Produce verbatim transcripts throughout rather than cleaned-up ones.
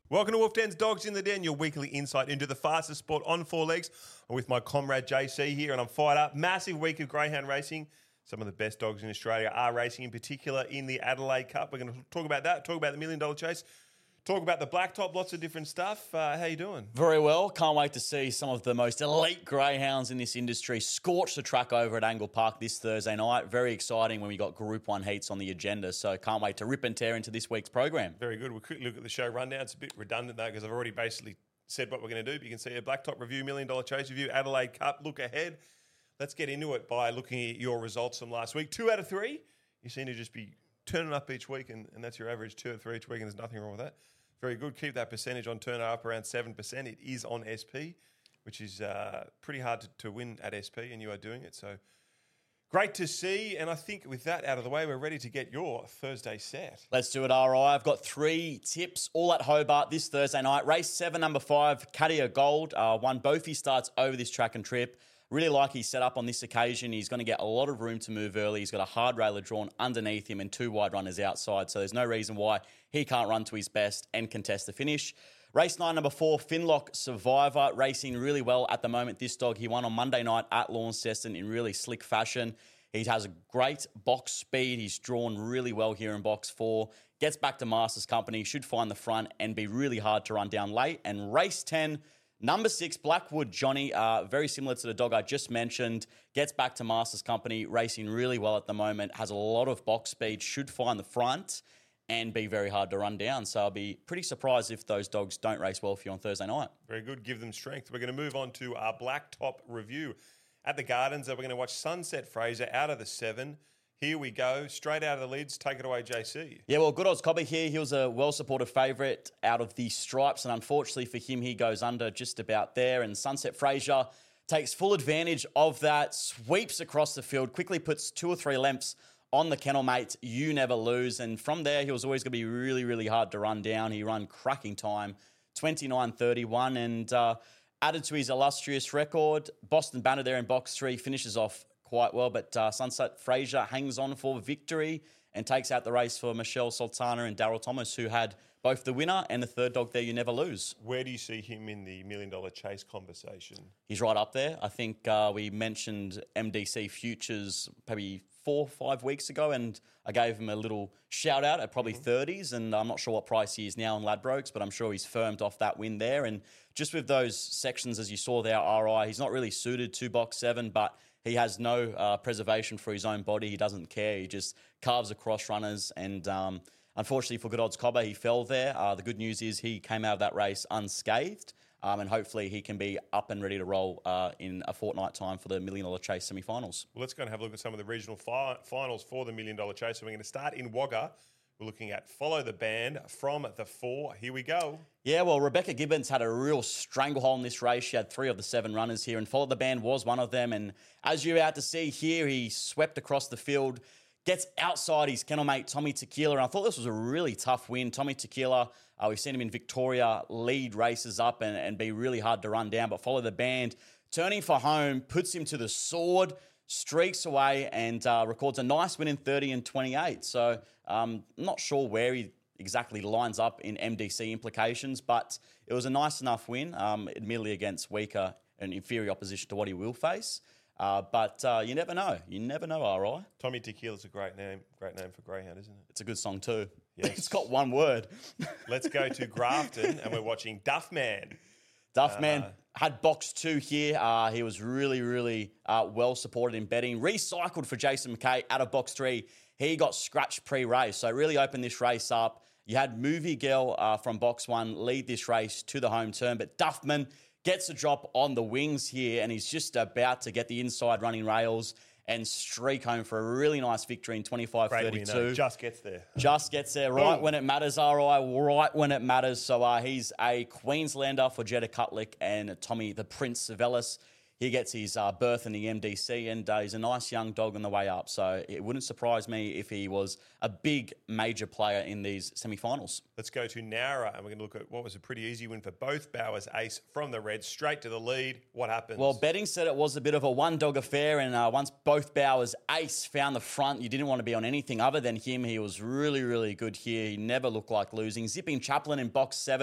Welcome to Wolf Den's Dogs in the Den, your weekly insight into the fastest sport on four legs. I'm with my comrade J C here, and I'm fired up. Massive week of greyhound racing. Some of the best dogs in Australia are racing, in particular in the Adelaide Cup. We're going to talk about that, talk about the Million Dollar Chase, talk about the Blacktop, lots of different stuff. Uh, how you doing? Very well. Can't wait to see some of the most elite greyhounds in this industry scorch the track over at Angle Park this Thursday night. Very exciting when we got Group one heats on the agenda. So can't wait to rip and tear into this week's program. Very good. We'll quickly look at the show rundown. It's a bit redundant though because I've already basically said what we're going to do. But you can see a Blacktop review, Million Dollar Chase review, Adelaide Cup, look ahead. Let's get into it by looking at your results from last week. Two out of three. You seem to just be turning up each week, and, and that's your average, two out of three each week, and there's nothing wrong with that. Very good. Keep that percentage on turn up around seven percent. It is on S P, which is uh, pretty hard to, to win at S P, and you are doing it. So great to see. And I think with that out of the way, we're ready to get your Thursday set. Let's do it, R I. I've got three tips all at Hobart this Thursday night. Race seven, number five, Cadia Gold, uh, won both his starts over this track and trip. Really like his setup on this occasion. He's going to get a lot of room to move early. He's got a hard railer drawn underneath him and two wide runners outside. So there's no reason why he can't run to his best and contest the finish. Race nine, number four, Finlock Survivor, racing really well at the moment. This dog, he won on Monday night at Launceston in really slick fashion. He has a great box speed. He's drawn really well here in box four. Gets back to Masters Company, should find the front and be really hard to run down late. And race ten, number six, Blackwood Johnny, uh, very similar to the dog I just mentioned, gets back to Masters Company, racing really well at the moment, has a lot of box speed, should find the front and be very hard to run down. So I'll be pretty surprised if those dogs don't race well for you on Thursday night. Very good. Give them strength. We're going to move on to our Blacktop review. At the Gardens, we're going to watch Sunset Fraser out of the seven. Here we go. Straight out of the lids. Take it away, J C. Yeah, well, good odds Cobby here. He was a well-supported favourite out of the Stripes, and unfortunately for him, he goes under just about there. And Sunset Fraser takes full advantage of that, sweeps across the field, quickly puts two or three lengths on the kennel mate. You never lose. And from there, he was always going to be really, really hard to run down. He ran cracking time, twenty-nine thirty-one, and uh, added to his illustrious record. Boston Banner there in box three finishes off quite well, but uh, Sunset Fraser hangs on for victory and takes out the race for Michelle Sultana and Daryl Thomas, who had both the winner and the third dog there, You Never Lose. Where do you see him in the Million Dollar Chase conversation? He's right up there. I think uh, we mentioned M D C Futures maybe four or five weeks ago, and I gave him a little shout out at probably mm-hmm. thirties, and I'm not sure what price he is now on Ladbrokes, but I'm sure he's firmed off that win there. And just with those sections, as you saw there, R I, he's not really suited to box seven, but he has no uh, preservation for his own body. He doesn't care. He just carves across runners. And um, unfortunately for Good Odds Cobber, he fell there. Uh, the good news is he came out of that race unscathed. Um, and hopefully he can be up and ready to roll uh, in a fortnight time for the Million Dollar Chase semi-finals. Well, let's go and have a look at some of the regional fi- finals for the Million Dollar Chase. So we're going to start in Wagga. We're looking at Follow the Band from the four. Here we go. Yeah, well, Rebecca Gibbons had a real stranglehold in this race. She had three of the seven runners here, and Follow the Band was one of them. And as you're about to see here, he swept across the field, gets outside his kennel mate, Tommy Tequila. And I thought this was a really tough win. Tommy Tequila, uh, we've seen him in Victoria lead races up and, and be really hard to run down. But Follow the Band, turning for home, puts him to the sword, streaks away and uh, records a nice win in thirty and twenty-eight. So I'm um, not sure where he exactly lines up in M D C implications, but it was a nice enough win, um, admittedly against weaker and inferior opposition to what he will face. Uh, but uh, you never know. You never know, R I. Tommy Tequila's a great name, great name for greyhound, isn't it? It's a good song too. Yes. It's got one word. Let's go to Grafton, and we're watching Duffman. Duffman Uh, had box two here. Uh, he was really, really uh, well supported in betting. Recycled for Jason McKay out of box three. He got scratched pre-race, so really opened this race up. You had Movie Girl uh, from box one lead this race to the home turn, but Duffman gets a drop on the wings here, and he's just about to get the inside running rails and streak home for a really nice victory in twenty-five thirty-two. Just gets there. Just gets there right Boom. when it matters, R I, right when it matters. So uh, he's a Queenslander for Jetta Cutlick and Tommy the Prince Savellis. He gets his uh, berth in the M D C, and uh, he's a nice young dog on the way up. So it wouldn't surprise me if he was a big major player in these semi-finals. Let's go to Nowra, and we're going to look at what was a pretty easy win for both Bowers Ace from the Reds, straight to the lead. What happens? Well, betting said it was a bit of a one-dog affair, and uh, once both Bowers Ace found the front, you didn't want to be on anything other than him. He was really, really good here. He never looked like losing. Zipping Chaplin in box seven.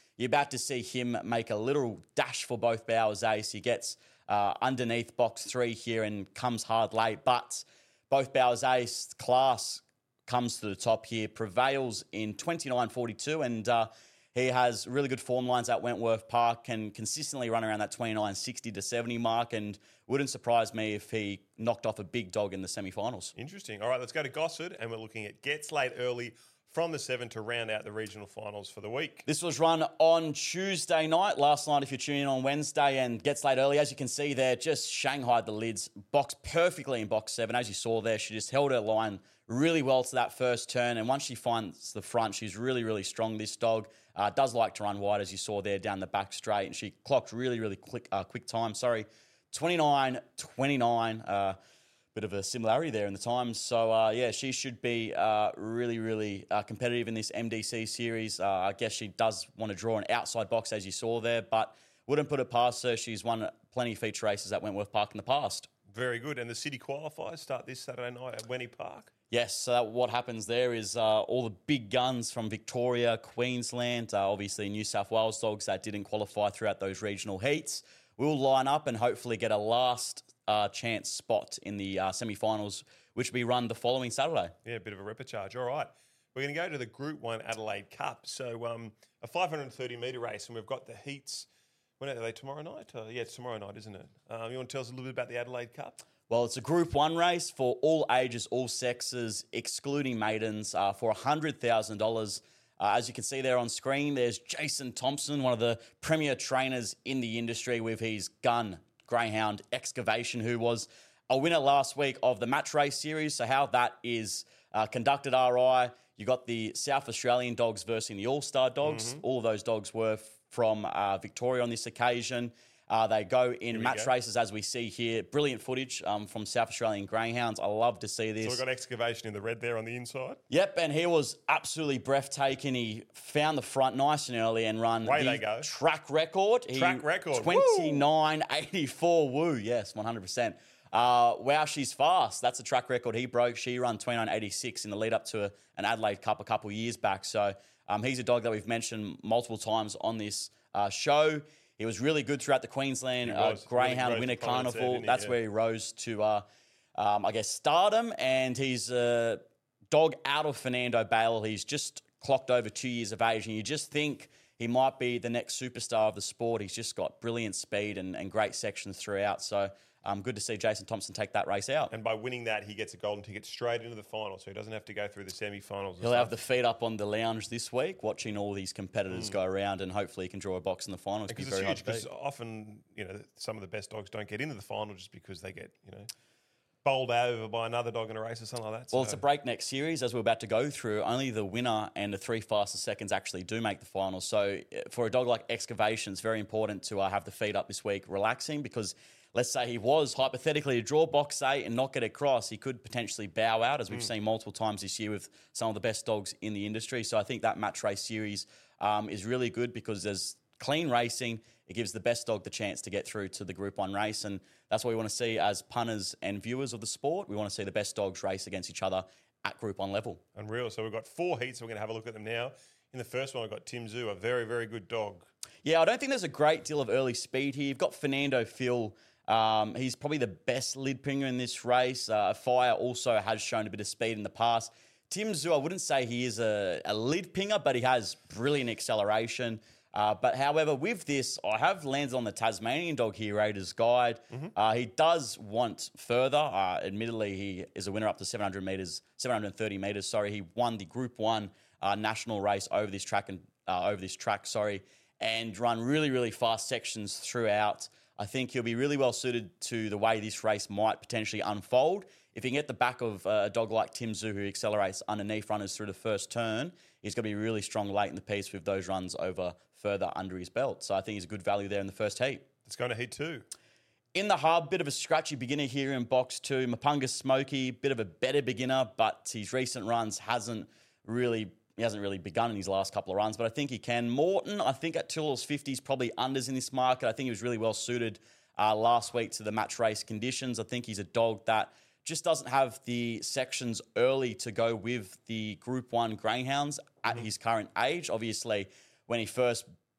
you're about to see him make a little dash for both Bowers Ace. He gets uh, underneath box three here and comes hard late, but both Bowers Ace class comes to the top here, prevails in twenty-nine forty-two, and uh, he has really good form lines at Wentworth Park, can consistently run around that twenty-nine sixty to seventy mark, and wouldn't surprise me if he knocked off a big dog in the semi-finals. Interesting. All right, let's go to Gosford, and we're looking at Gets Late Early from the seven to round out the regional finals for the week. This was run on Tuesday night, last night if you're tuning in on Wednesday, and Gets Late Early. As you can see there, just shanghaied the lids, boxed perfectly in box seven. As you saw there, she just held her line really well to that first turn, and once she finds the front, she's really, really strong, this dog. Uh, does like to run wide, as you saw there, down the back straight, and she clocked really, really quick uh, quick time, sorry. twenty-nine twenty-nine, uh, bit of a similarity there in the times. So, uh, yeah, she should be uh, really, really uh, competitive in this M D C series. Uh, I guess she does want to draw an outside box, as you saw there, but wouldn't put it past her. She's won plenty of feature races at Wentworth Park in the past. Very good. And the city qualifiers start this Saturday night at Wenny Park. Yes, so that, what happens there is uh, all the big guns from Victoria, Queensland, uh, obviously New South Wales dogs that didn't qualify throughout those regional heats will line up and hopefully get a last uh, chance spot in the uh, semi-finals, which will be run the following Saturday. Yeah, a bit of a repecharge. All right. We're going to go to the Group one Adelaide Cup. So um, a five hundred thirty metre race, and we've got the heats. When are they, tomorrow night? Uh, yeah, it's tomorrow night, isn't it? Um, you want to tell us a little bit about the Adelaide Cup? Well, it's a Group one race for all ages, all sexes, excluding maidens, uh, for one hundred thousand dollars. Uh, as you can see there on screen, there's Jason Thompson, one of the premier trainers in the industry with his gun, Greyhound Excavation, who was a winner last week of the match race series. So how that is uh, conducted, R I, you got the South Australian dogs versus the All-Star dogs. Mm-hmm. All of those dogs were from uh, Victoria on this occasion. Uh, they go in match go. races, as we see here. Brilliant footage um, from South Australian Greyhounds. I love to see this. So we've got Excavation in the red there on the inside. Yep, and he was absolutely breathtaking. He found the front nice and early and run Way the they go. track record. Track he, record. twenty-nine eighty-four. Woo, yes, one hundred percent. Uh, wow, she's fast. That's a track record he broke. She ran twenty-nine eighty-six in the lead up to a, an Adelaide Cup a couple of years back. So um, he's a dog that we've mentioned multiple times on this uh, show. He was really good throughout the Queensland uh, Greyhound really Winter Carnival. There, That's yeah. where he rose to, uh, um, I guess, stardom. And he's a dog out of Fernando Bale. He's just clocked over two years of age. And you just think he might be the next superstar of the sport. He's just got brilliant speed and, and great sections throughout. So um, good to see Jason Thompson take that race out. And by winning that, he gets a golden ticket straight into the final, so he doesn't have to go through the semi-finals. He'll stuff. have the feet up on the lounge this week, watching all these competitors mm. go around, and hopefully he can draw a box in the final. Because it's huge, because often, you know, some of the best dogs don't get into the final just because they get, you know, bowled over by another dog in a race or something like that. Well, so. It's a breakneck series, as we're about to go through. Only the winner and the three fastest seconds actually do make the final. So for a dog like Excavation, it's very important to uh, have the feet up this week, relaxing, because let's say he was hypothetically to draw box eight and not get across, he could potentially bow out, as we've mm. seen multiple times this year with some of the best dogs in the industry. So I think that match race series um, is really good because there's clean racing. It gives the best dog the chance to get through to the Group one race. And that's what we want to see as punters and viewers of the sport. We want to see the best dogs race against each other at Group one level. Unreal. So we've got four heats. So we're going to have a look at them now. In the first one, we've got Tim Zoo, a very, very good dog. Yeah, I don't think there's a great deal of early speed here. You've got Fernando Phil. Um, he's probably the best lid pinger in this race. Uh, Fire also has shown a bit of speed in the past. Tim Zoo, I wouldn't say he is a, a lid pinger, but he has brilliant acceleration. Uh, but however, with this, I have landed on the Tasmanian Dog here, Raiders Guide. Mm-hmm. Uh, he does want further. Uh, admittedly, he is a winner up to seven hundred metres, seven hundred thirty metres. Sorry, he won the Group One uh, national race over this track and uh, over this track. Sorry, and run really, really fast sections throughout. I think he'll be really well suited to the way this race might potentially unfold. If he can get the back of uh, a dog like Tim Zoo, who accelerates underneath runners through the first turn, he's going to be really strong late in the piece with those runs over further under his belt. So I think he's a good value there in the first heat. It's going to heat two. In the hub, bit of a scratchy beginner here in box two. Mapunga Smokey, bit of a better beginner, but his recent runs hasn't really... He hasn't really begun in his last couple of runs, but I think he can. Morton, I think at Tools fifties, probably unders in this market. I think he was really well suited uh, last week to the match race conditions. I think he's a dog that just doesn't have the sections early to go with the Group one Greyhounds at mm-hmm. his current age. Obviously, when he first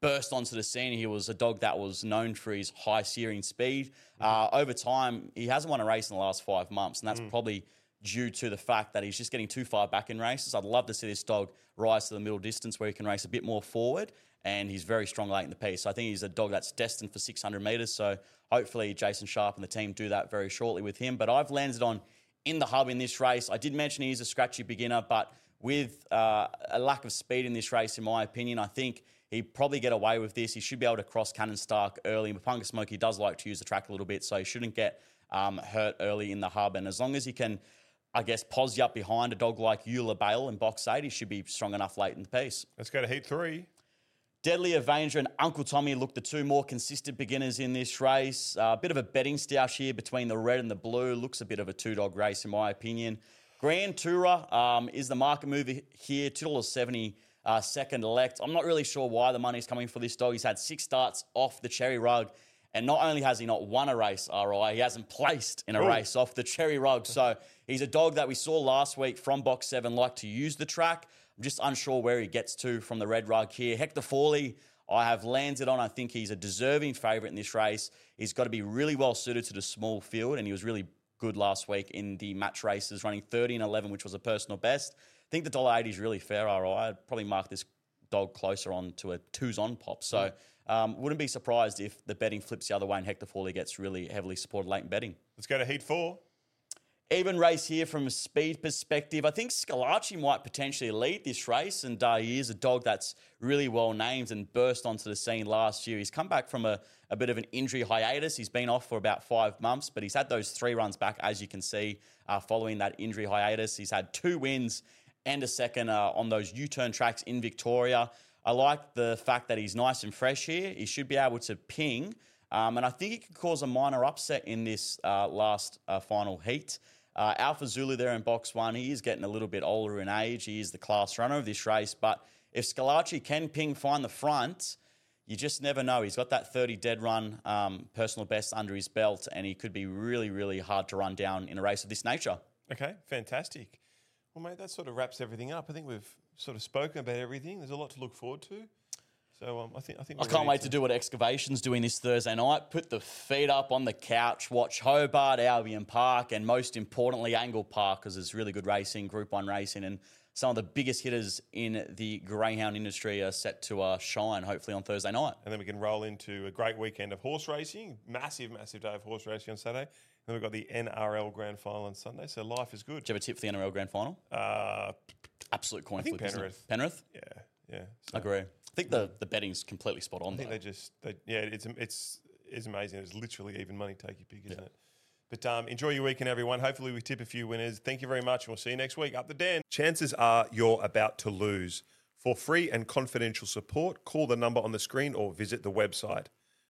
burst onto the scene. He was a dog that was known for his high searing speed. Uh, over time, he hasn't won a race in the last five months, and that's mm. probably due to the fact that he's just getting too far back in races. I'd love to see this dog rise to the middle distance where he can race a bit more forward, and he's very strong late in the piece. So I think he's a dog that's destined for six hundred metres, so hopefully Jason Sharp and the team do that very shortly with him. But I've landed on in the hub in this race. I did mention he's a scratchy beginner, but with uh, a lack of speed in this race, in my opinion, I think he'd probably get away with this. He should be able to cross Cannon Stark early. Mapunga Smoke, he does like to use the track a little bit, so he shouldn't get um, hurt early in the hub. And as long as he can, I guess, pose you up behind a dog like Eula Bale in box eight, he should be strong enough late in the piece. Let's go to heat three. Deadly Avenger and Uncle Tommy look the two more consistent beginners in this race. A uh, bit of a betting stoush here between the red and the blue. Looks a bit of a two-dog race, in my opinion. Grand Tourer um, is the market mover here, two dollars seventy, uh, second elect. I'm not really sure why the money's coming for this dog. He's had six starts off the cherry rug, and not only has he not won a race, R I, he hasn't placed in a Ooh. race off the cherry rug. So he's a dog that we saw last week from box seven like to use the track. I'm just unsure where he gets to from the red rug here. Hector Fawley, I have landed on. I think he's a deserving favourite in this race. He's got to be really well suited to the small field, and he was really good last week in the match races, running thirty and eleven, which was a personal best. I think the one dollar eighty is really fair, R I. I'd probably mark this dog closer on to a twos on pop. So um, wouldn't be surprised if the betting flips the other way and Hector Fawley gets really heavily supported late in betting. Let's go to heat four. Even race here from a speed perspective. I think Scalacci might potentially lead this race, and uh, he is a dog that's really well named and burst onto the scene last year. He's come back from a, a bit of an injury hiatus. He's been off for about five months, but he's had those three runs back, as you can see, uh, following that injury hiatus. He's had two wins and a second uh, on those U-turn tracks in Victoria. I like the fact that he's nice and fresh here. He should be able to ping, um, and I think he could cause a minor upset in this uh, last uh, final heat. Uh, Alpha Zulu there in box one, he is getting a little bit older in age. He is the class runner of this race. But if Scalacci can ping find the front, you just never know. He's got that thirty dead run um, personal best under his belt, and he could be really, really hard to run down in a race of this nature. Okay, fantastic. Well, mate, that sort of wraps everything up. I think we've sort of spoken about everything. There's a lot to look forward to. So um, I think I think I can't wait to... to do what Excavation's doing this Thursday night. Put the feet up on the couch, watch Hobart, Albion Park, and most importantly, Angle Park, because there's really good racing, Group One racing, and some of the biggest hitters in the greyhound industry are set to uh, shine, hopefully on Thursday night. And then we can roll into a great weekend of horse racing, massive, massive day of horse racing on Saturday. And then we've got the N R L Grand Final on Sunday. So life is good. Do you have a tip for the N R L Grand Final? Uh, Absolute coin I think flip. Penrith. Penrith? Yeah, yeah. So, I agree. I think the, the betting's completely spot on. I think though. they just, they, yeah, it's it's it's amazing. It's literally even money take your pick, isn't Yeah. it? But um, enjoy your weekend, everyone. Hopefully we tip a few winners. Thank you very much, and we'll see you next week. Up the Den. Chances are you're about to lose. For free and confidential support, call the number on the screen or visit the website.